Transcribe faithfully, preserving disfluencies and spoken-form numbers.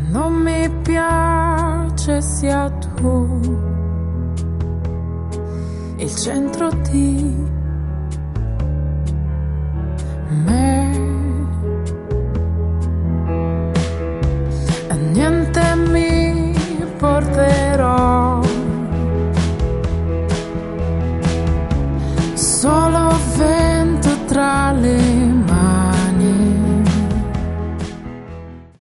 non mi piace sia tu il centro di me.